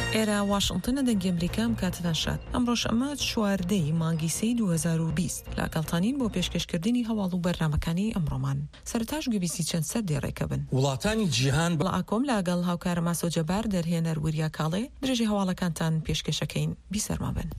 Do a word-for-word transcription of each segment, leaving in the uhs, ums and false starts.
ئێرە واشنگتنە دەنگی ئەمریکام کاتتان شاد ئەمڕۆژ ئەمە چواردەی مانگی سەی دوو هەزار و بیست لاگەڵتانین بۆ پێشکەشکردنی هەواڵ و بەرنامەکانی ئەمڕۆمان. سەرتاش گوێبیستی چەند سەردی ڕێکە بن. وڵاتانی جیهان بڵاکۆم لاگەڵ هاوکارە ماسۆ جەبار دەرهێنەر وریا کاڵێ درێژی هەواڵەکانتان پێشکەشەکەین بیسەرما بن.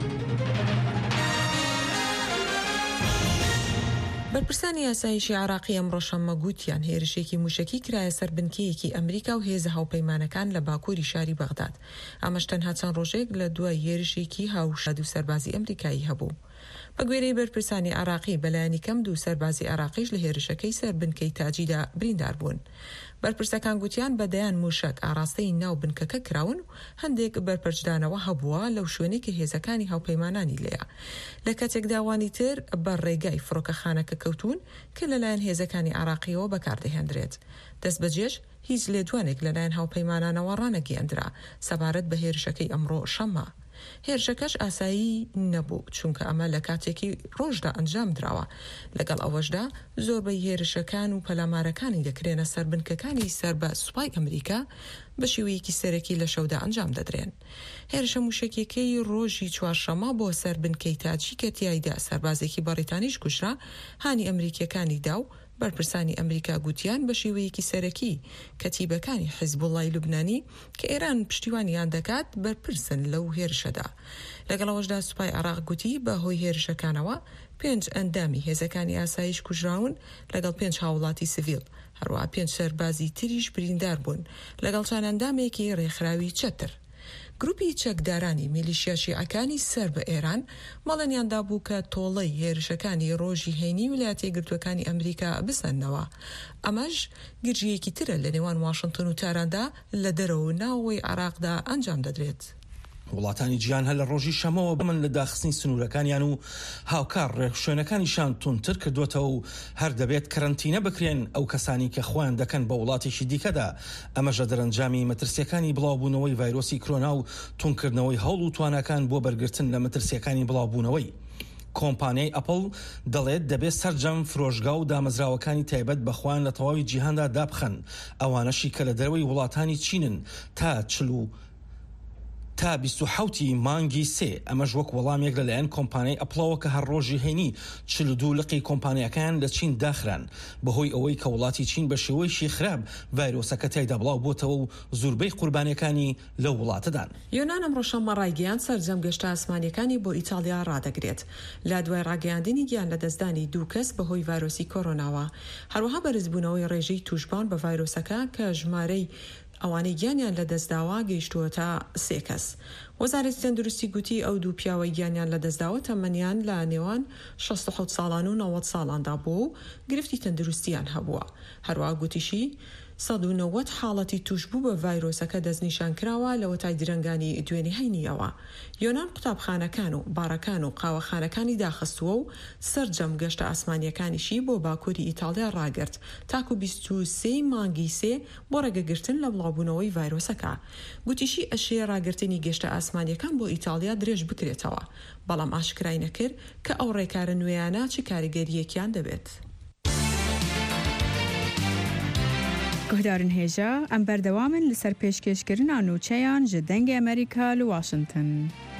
بەرپرسانی یاسایشی عراقی ئەمڕۆ شەممە گوتیان هێرشێکی موشکی کرایە سەر بنکەیەکی ئەمریکا و هێزە هاوپەیمانەکان لە باکووری شاری بەغداد. ئەمەش تەنها چەند ڕۆژێک لە دوای هێرشێکی هاوشاد و سەربازی ئەمریکایی هەبوو. بە گوێرەی بەرپرسانی عراقی بەلایانی کەم دوو سەربازی عراقیش لە هێرشەکەی سەر بنکەی تاجیدا بریندار بوون. بەرپرسەکان گوتیان بەدەیان موشک ئاراستەی ناو بنکەکە کراون و هەندێک بەرپەرجدانەوە هەبووە لەو شوێنێکی هێزەکانی هاوپەیمانانی لێیە. لە کاتێک داوانی تر بە ڕێگای فڕۆکەخانەکە کەوتون کە لەلایەن هێزەکانی عراقیەوە بەکاردەهێنرێت. دەست بەجێش هیچ لێدوانێک لەلایەن هاوپەیمانانەوە ڕانەگەیەندرا سەبارەت بە هێرشەکەی ئەمڕۆ شەممە. هێرشەکەش ئاسایی نەبوو چونکە ئەمە لە کاتێکی ڕۆژدا ئەنجام دراوە. لەگەڵ ئەوەشدا زۆربەی هێرشەکان و پەلامارەکانی دەکرێنە سەر بنکەکانی سەر بە سوپای ئەمریکا بە شێوەیەکی سەرەکی لە شەودا ئەنجام دەدرێن. هێرشە موشکێکەی ڕۆژی چوارشەمە بۆ سەر بنکەی تاجی کە تیایدا سەربازێکی بەریتانیش کوژرا هانی ئەمریکیەکانی دا و بەرپرسانی ئەمریکا گوتیان بە شێوەیەکی سەرەکی کەتیبەکانی حیزبوڵای لوبنانی کە ئێران پشتیوانیان دەکات بەرپرسن لەو هێرشەدا. لەگەڵەوەشدا سوپای عراق گوتی بە هۆی هێرشەکانەوە پێنج ئەندامی هێزەکانی ئاسایش کوژراون لەگەڵ پێنج هاوڵاتی سڤیل، هەروەها پێنج سەربازی تریش بریندار بوون لەگەڵ چەند ئەندامێکی ڕێکخراوی چەتر. گروپی چەکدارانی میلیشیا شیعەکانی سەر بە ئێران مەڵەنیاندا بوو کە تۆڵەی هێرشەکانی ڕۆژی هەینی ویلایەتە یەکگرتووەکانی ئەمریکا بسەنەوە. ئەمەش گرژیەکی ترە لە نێوان واشنگتن و تاراندا لە دەرەوە ناوەوەی عراقدا ئەنجام دەدرێت. وڵاتانی جیهان هە لە ڕۆژی شەمەوە بمن لە داخستنی سنوورەکانیان و هاوکار ڕێکشوێنەکانیشان تونتر کردوێتەوە و هەر دەبێت کەرەنتینە بکرێن ئەو کەسانی کە خۆیان دەکەن بە وڵاتێکی دیکەدا. ئەمەژە دەرەنجامی مەترسیەکانی بڵاوبوونەوەی ڤایرۆسی کۆرۆنا و تونکردنەوەی هەوڵ و توانەکان بۆ بەرگرتن لە مەترسیەکانی بڵاوبوونەوەی. کۆمپانیای ئەپڵ دەڵێت دەبێت سەرجەم فرۆژگا و دامەزراوەکانی تایبەت بەخۆیان لە تەواوی جیهاندا دابخەن، ئەوانەشی کە لە دەروەی وڵاتانی چینن تا چلو تا بیست و حەوت مانگی سێ. ئەمەش وەک وەڵامێک لەلایەن کۆمپانیای ئەپڵەوە کە هەر ڕۆژی هەینی چل و دوو لقی کۆمپانیەکان لە چین داخران بەهۆی ئەوەی کە وڵاتی چین بە شێوەیەکی خراپ ڤایرۆسەکە تایدا بڵاو بۆتەوە و زۆربەی قوربانیەکانی لەو وڵاتەدان. یۆنان ئەمڕۆ شەممە ڕایگەیاند سەرجەم گەشتە ئاسمانیەکانی بۆ ئیتالیا ڕادەگرێت لە دوای ڕاگەیاندنی گیان لە دەستدانی دوو کەس بەهۆی ڤایرۆسی کۆرۆناوە، هەروەها بەرزبوونەوەی ڕێژەی توشبان بە ڤایرۆسەکە کە ژمارەی ئەوانەی گیانیان لە دەستداوە گەیشتووە تا سێ کەس. وەزارەتی تەندروستی گوتی ئەو دوو پیاوەی گیانیان لە دەستداوە تەمەنیان لە نێوان شەست و حەوت ساڵان و نەوەت ساڵاندا بوو و گرفتی تەندروستیان هەبووە. هەروەها گوتیشی سەد و نەوەت حاڵەتی توشبوو بە ڤایرۆسەکە دەستنیشان کراوە لە وەتای درەنگانی دوێنی هەینیەوە. یۆنان قوتابخانەکان و بارەکان و قاوەخانەکانی داخستووە و سەرجەم گەشتە ئاسمانیەکانیشی بۆ باکووری ئیتالیا ڕاگرت تاکو بیست و سێ مانگی سێ بۆ ڕێگەگرتن لە بڵاوبوونەوەی ڤایرۆسەکە. گوتیشی ئەشێ ڕاگرتنی گەشتە ئاسمانیەکان بۆ ئیتالیا درێژ بکرێتەوە، بەڵام ئاشکرای نەکرد کە ئەو ڕێکارە نوێیانە چی کاریگەریەکیان دەبێت. گهدارن هێژە ئەم بەردەوامن لەسەر پێشکەشکردنا نوچەیان ji dengê ئەمریکا لە واشنگتن.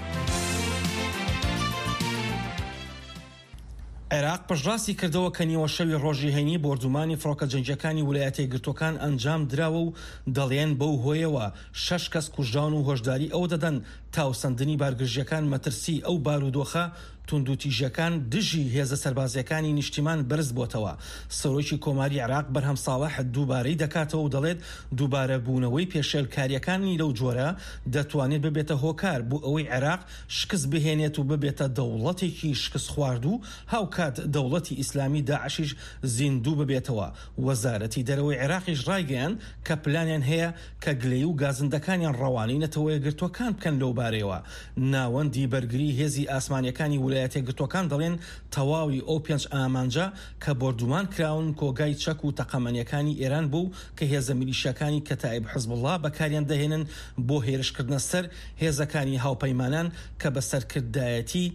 عێراق پشتڕاستی کردەوە کە نیوە شەوی ڕۆژی هەینی بۆردومانی فڕۆکە جەنگیەکانی ویلایەتە یەکگرتووەکان ئەنجام دراوە و دەڵێن بەو هۆیەوە شەش کەس کوژراون و هۆشداری ئەو دەدەن تاوسەندنی بارگرژیەکان مەترسی ئەو بارودۆخە توندوتیژەکان دژی هێزە سەربازیەکانی نیشتیمان بەرز بۆتەوە. سەرۆکی کۆماری عێراق بەرهەم ساڵح دووبارەی دەکاتەوە و دەڵێت دووبارە بوونەوەی پێشێلکاریەکانی لەو جۆرە دەتوانێت ببێتە هۆکار بۆ ئەوەی عێراق شکست بهێنێت و ببێتە دەوڵەتێکی شکست خوارد و هاوکات دەوڵەتی ئیسلامی داعشیش زیندوو ببێتەوە. وەزارەتی دەرەوەی عێراقیش ڕایگەیاند کە پلانیان هەیە کە گلەی و گازندەکانیان ڕەوانینەتەوە یەکگرتووەکان بکەن لەو بارەیەوە. ناوەندی بەرگری هێزی ئاسمانیەکانی ویلایەتە یەکگرتووەکان دەڵێن تەواوی ئەو پێنج ئامانجە کە بۆردومان کراون کۆگای چەک و تەقەمەنیەکانی ئێران بوو کە هێزە میلیشیەکانی کەتایب حیزبوڵڵا بەکاریان دەهێنن بۆ هێرشکردنە سەر هێزەکانی هاوپەیمانان کە بە سەرکردایەتی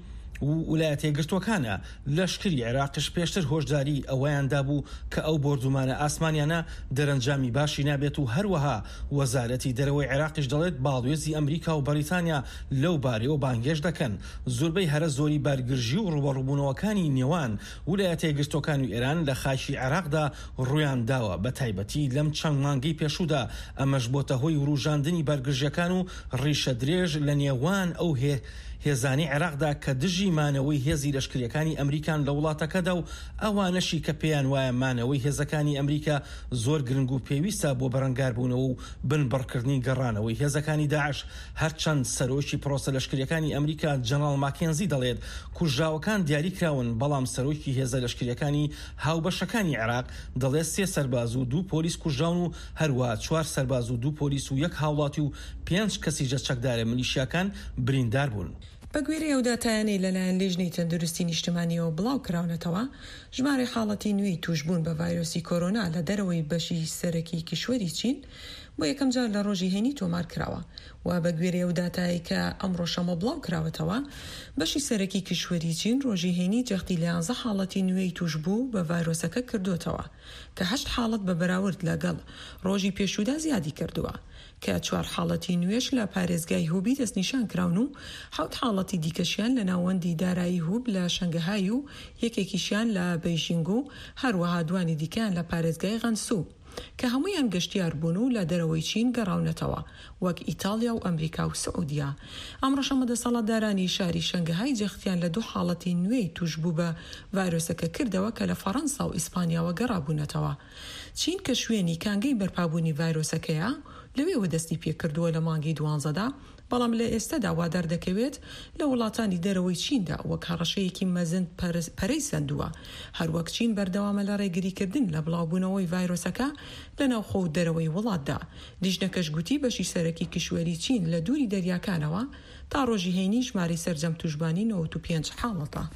و ویلایەتە یەکگرتووەکانە لەشکری عێراقش پێشتر هۆشداری ئەوەیان دابوو کە ئەو بۆردومانە ئاسمانیانە دەرەنجامی باشی نابێت و هەروەها وەزارەتی دەرەوەی عێراقیش دەڵێت باڵێزی ئەمریکا و بەریتانیا لەو بارەوە بانگێش دەکەن. زۆربەی هەرە زۆری بارگرژی و ڕوبەڕووبوونەوەکانی نێوان ویلایەتە یەکگرتووەکان و ئێران لە خاکی عێراقدا ڕوویان داوە بە تایبەتی لەم چەند مانگەی پێشوودا. ئەمەش بۆتە هۆی وروژاندنی بارگرژیەکان و ڕیشە درێژ لە نێوان ئەو هێ هێزانی عێراقدا کە دژی مانەوەی هێزی لەشکریەکانی ئەمریکان لە وڵاتەکەدا و ئەوانەشی کە پێیان وایە مانەوەی هێزەکانی ئەمریکا زۆر گرنگ و پێویستە بۆ بەرەنگاربوونەوە و بنبڕکردنی گەڕانەوەی هێزەکانی داعش. هەرچەند سەرۆکی پرۆسە لەشکریەکانی ئەمریکا جەنەڕاڵ ماکێنزی دەڵێت کوژراوەکان دیاری کراون، بەڵام سەرۆکی هێزە لەشکریەکانی هاوبەشەکانی عێراق دەڵێت سێ سەرباز و دوو پۆلیس کوژراون و هەروە چوار سەرباز و دوو پۆلیس و یەک هاوڵاتی و پێنج کەسیجە چەکدارە میلیشیاکان بریندار بوون. بەگوێرە ئەو داتایانەی لەلایەن لێژنەی تەندروستی نیشتیمانیەوە بڵاو کراونەتەوە، ژمارە حاڵەتی نوێی توشبوون بە ڤایرۆسی کۆرۆنا لە دەرەوەی بەشی سەرەکی کشوەری چین بۆ یەکەم جار لە ڕۆژی هێنی تۆمار کراوە. و بەگوێرە ئەو داتایی کە ئەمڕۆ شەمە بڵاو کراوەتەوە، بەشی سەرەکی کشوەری چین ڕۆژی هێنی جەختی لە یانزە حاڵەتی نوێی توشبوو بە ڤایرۆسەکە کردوتەوە کە هەشت حاڵەت بە بەراورد لەگەڵ ڕۆژی پێشوودا زیادی کردووە، کە چوار حاڵەتی نوێش لە پارێزگای هوبی دەستنیشان کراون و حوت حاڵەتی دیکەشیان لە ناوەندی دارایی هوب لە شەنگەهای و یەکێکیشیان لە بەیژینگ و هەروەها دوانی دیکەیان لە پارێزگای غەنسوو کە هەمویان گەشتیار بوون و لە دەرەوەی چین گەڕاونەتەوە وەک ئیتالیا و ئەمریکا و سعودیا. ئەمڕۆ شەمە دەسەڵاتدارانی شاری شەنگەهای جەختیان لە دوو حاڵەتی نوێی توشبوو بە ڤایرۆسەکە کردەوە کە لە فەڕەنسا و ئیسپانیاوە گەڕابوونەتەوە. چین کە شوێنی کانگەی بەرپابوونی ڤایرۆسەکەیە لەوێوە دەستی پێکردووە لە مانگی دوانزەدا، بەڵام لە ئێستادا وادار دەکەوێت لە وڵاتانی دەرەوەی چیندا وەک هەڕەشەیەکی مەزن پەرەی سندووە. هەروەک چین بەردەوامە لە ڕێگریکردن لە بڵاوبوونەوەی ڤایرۆسەکە لە ناوخۆ و دەرەوەی وڵاتدا. لیژنەکەش گوتی بەشی سەرەکی کشوەری چین لە دووری دەریاکانەوە تا ڕۆژی هێنی ژماری سەرجەم توشبانی نەوەت و پێنج حاڵەتە.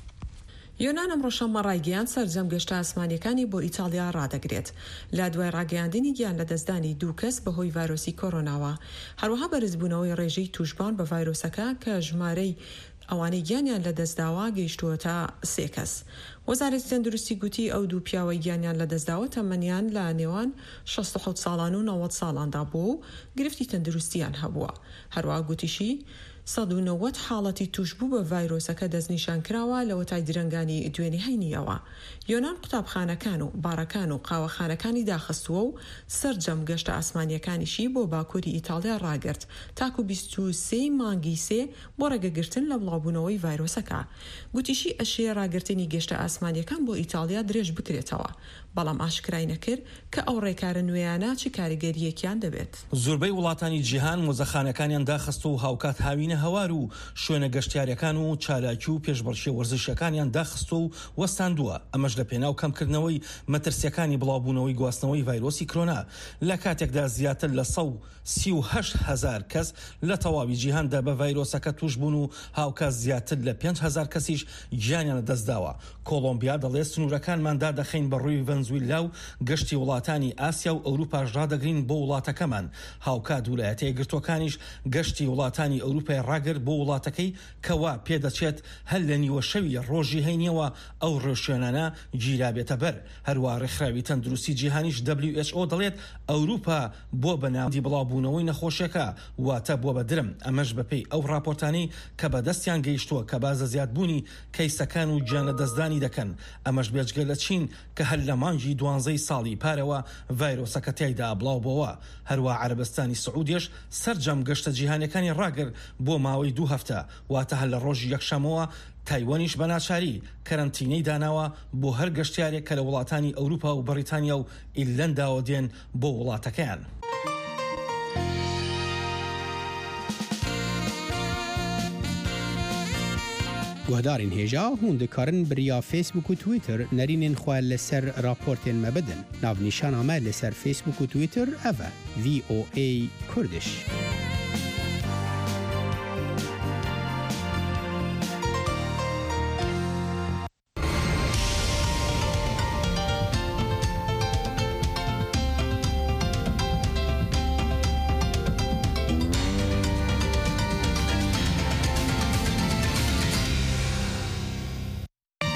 یۆنان ئەمڕۆ شەمە ڕایگەیان سەرجەم گەشتە ئاسمانیەکانی بۆ ئیتالیا ڕادەگرێت لە دوای ڕاگەیاندنی گیان لە دەستدانی دوو کەس بەهۆی ڤایرۆسی کۆرۆناوە. هەروەها بەرزبوونەوەی ڕێژەی توشبان بە ڤایرۆسەکە کە ژمارەی ئەوانەی گیانیان لە دەستداوە گەیشتووە تا سێ کەس. وەزارەتی تەندروستی گوتی ئەو دوو پیاوەی گیانیان لە دەستداوە تەمەنیان لە نێوان شەست و حەوت ساڵان و نەوەت ساڵاندا بوو و گرفتی تەندروستیان هەبووە. هەروەها گوتیشی سەد و نەوەت حاڵەتی توشبوو بە ڤایرۆسەکە دەستنیشان کراوە لە وەتای درەنگانی دوێنی هەینیەوە. یۆنان قوتابخانەکان و بارەکان و قاوەخانەکانی داخستووە و سەرجەم گەشتە ئاسمانیەکانیشی بۆ باکووری ئیتالیا ڕاگرت تاکو بیست و سێ مانگی سێ بۆ ڕێگەگرتن لە بڵاوبوونەوەی ڤایرۆسەکە. گوتیشی ئەشێ ڕاگرتنی گەشتە ئاسمانیەکان بۆ ئیتالیا درێژ بکرێتەوە، بەڵام ئاشکرای نەکرد کە ئەو ڕێکارە نوێیانە چی کاریگەریەکیان دەبێت. زۆربەی وڵاتانی جیهان مۆزەخانەکانیان داخست و هاوکات هاوینە هەوار و شوێنە گەشتیارەکان و چالاکی و پێشبڕشی وەرزشەکانیان داخست و وەستاندووە. ئەمەش لە پێناو کەمکردنەوەی مەترسیەکانی بڵاوبوونەوەی گواستنەوەی ڤایرۆسی کۆرۆنا لە کاتێکدا زیاتر لە سەد و سی و هەشت هەزار کەس لە تەواوی جیهاندا بە ڤایرۆسەکە توش بوون و هاوکات زیاتر لە پێنج هەزار کەسیش گیانیان دەستداوە. کۆلۆمبیا دەڵێت سنوورەکانماندا دەخەین بە ڕووی ڤەنزویلا و گەشتی وڵاتانی ئاسیا و ئەوروپاش ڕادەگرین بۆ وڵاتەکەمان. هاوکات ویلایەتە یەکگرتووەکانیش گەشتی وڵاتانی ئەوروپای ڕاگرت بۆ وڵاتەکەی کەوا پێدەچێت هەر لە نیوە شەوی ڕۆژی هەینیەوە ئەو ڕێشوێنانە گیرابێتە بەر. هەروە ڕێکخراوی تەندروستی جیهانیش دبلیو ئەچ ئۆ دەڵێت ئەوروپا بۆ بەناوی بڵاوبوونەوەی نەخۆشیەکە واتە بۆ بەدرم. ئەمەش بەپێی ئەو راپۆرتانەی کە بەدەستیان گەیشتووە کە بازە زیادبوونی کەیسەکان و گیان لە دەستدانی دەکەن. ئەمەش بێجگە لە چین کە هەر لە مانگی دوانزەی ساڵی پارەوە ڤایرۆسەکە تیایدا بڵاو بووە. هەروە عەرەبستانی سعودیش سەرجەم گەشتە جیهانیەکانی ڕاگر بۆ ماوەی دوو هەفتە، واتە هەر لە ڕۆژی یەکشەمەوە تایوانیش بەناچاری کەرەنتینەی داناوە بۆ هەر گەشتیارێک کە لە وڵاتانی ئەوروپا و بەریتانیا و ئیرلەنداوە دێن بۆ وڵاتەکەیان. گوهدارین هێژا هون دikarin biriya Facebook û Twitter nerînên xwe li ser raportên me bidin. Navnîşana me li ser Facebook û Twitter ev e V O A Kurdish.